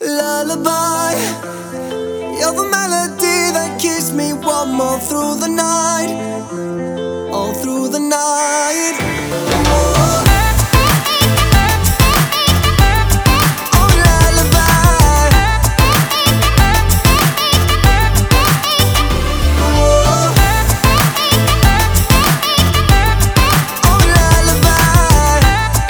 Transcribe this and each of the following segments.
Lullaby, you're the melody that keeps me warm all through the night, all through the night. Oh, oh lullaby, oh, oh lullaby.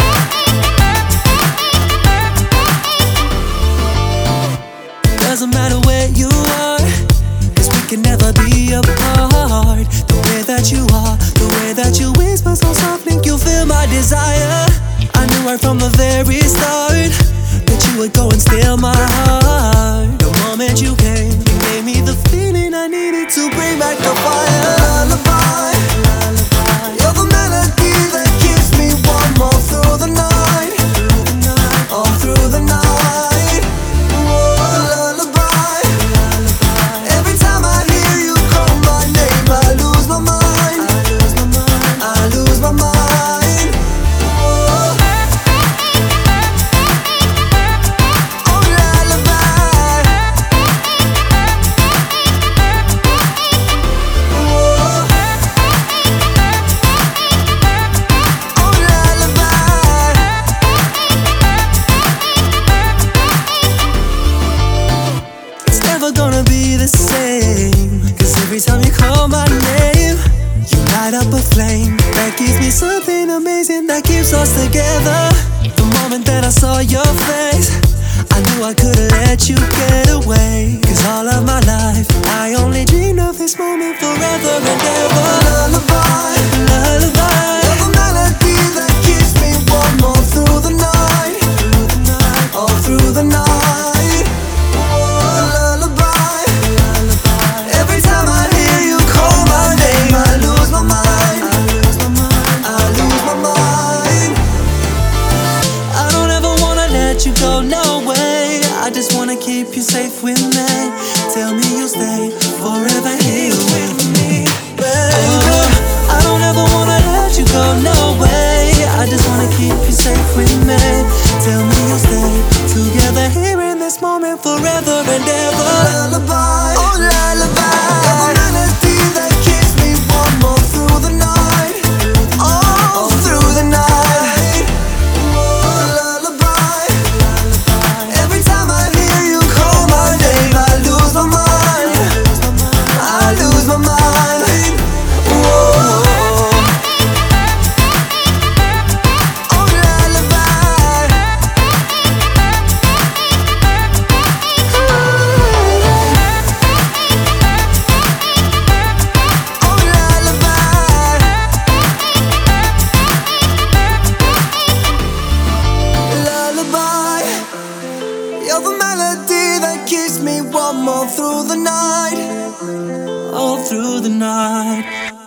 Doesn't matter where you are, 'cause we can never be apart. The way that you are, the way that you whisper so softly, you feel my desire. I knew right from the very start that you would go and steal my heart. The moment you came, you gave me the feeling I needed to bring back the fire. Lullaby, you're the melody that keeps me warm all through the night, all through the night. Lullaby, every time I hear you call my name, I lose my mind, I lose my mind. Oh, oh lullaby, oh, oh lullaby. It's never gonna be the same, 'cause every time you call my name, you light up a flame that gives me something amazing that keeps us together. The moment that I saw your face, I knew I couldn't let you get away. 'Cause all of my life, I only dreamed of this moment forever and ever. Lullaby, lullaby, you're the melody that keeps me warm all through the night, all through the night. Lullaby, every time I hear you call my name, I lose my mind, I lose my mind. I don't ever wanna let you go, no way. I just wanna keep you safe with me. Tell me you'll stay forever here with me, baby. I don't ever wanna let you go, no way. I just wanna keep you safe with me. Tell me you'll stay together here in this moment forever and ever. Lullaby, oh lullaby, you're the melody that keeps me warm all through the night, all through the night. Lullaby, every time I hear you call my name, I lose my mind, I lose my mind. Whoa. Oh lullaby, oh lullaby, lullaby, you're the melody that keeps me warm all through the night, all through the night.